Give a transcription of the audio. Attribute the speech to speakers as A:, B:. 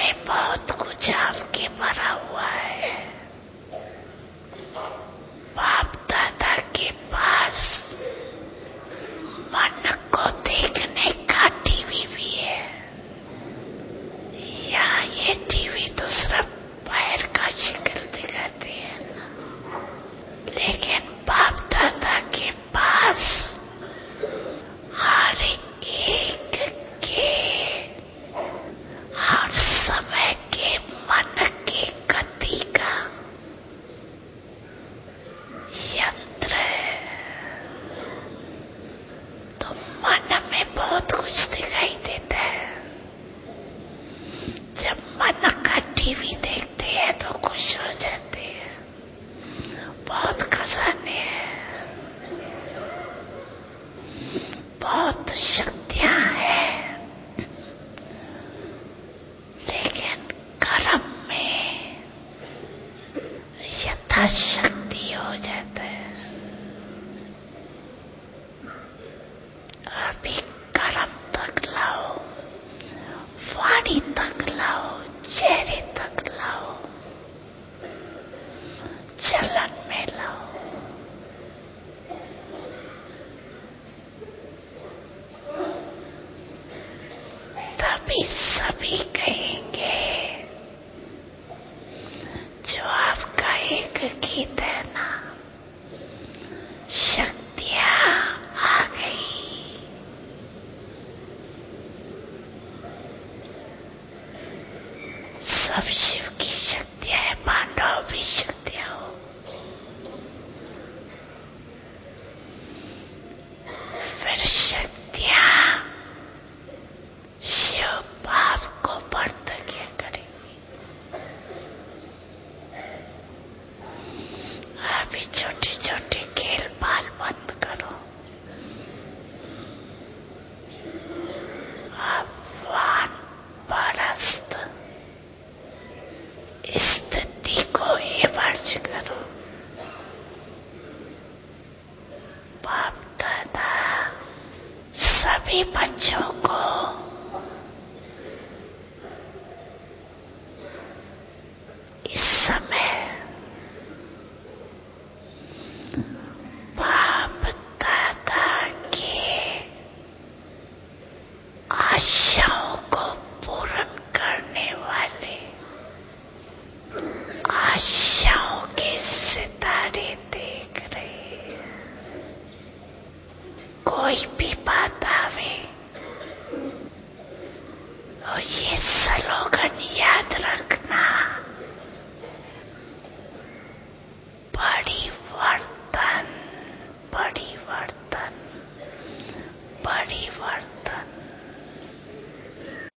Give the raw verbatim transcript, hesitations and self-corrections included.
A: में बहुत कुछ आपके भरा हुआ है। बाप दादा के पास मन को देखने का टीवी भी है। या ये टीवी तो सिर्फ बाहर का शक्ल दिखाती है, लेकिन बाप दादा के पास हर एक के हर समय के मन की गति का यंत्र है। तो मन में बहुत कुछ दिखाई देता है। जब मन का टीवी देखते हैं तो खुश हो जाते हैं। बहुत खजाने हैं, बहुत शक्तियां हैं, लेकिन कर्म में यथाशक्ति हो जाता है। अभी कर्म तक लाओ, वाणी तक लाओ, चेहरे तक लाओ, चलन में लाओ। तभी सभी कहेंगे जो आपका एक गीत है ना, शक्तियां आ गई। सब शिव की शक्तियां है, पांडव भी शक्तियां हो। फिर शक्तियां शिव भाव को बर्तक्य करेंगी। अभी छोटे छोटे खेल बाल बंद करो। अब वान परस्त स्थिति को एवर्ज करो। बाप दादा सभी बच्चों को इस समय बाप दादा के आशाओं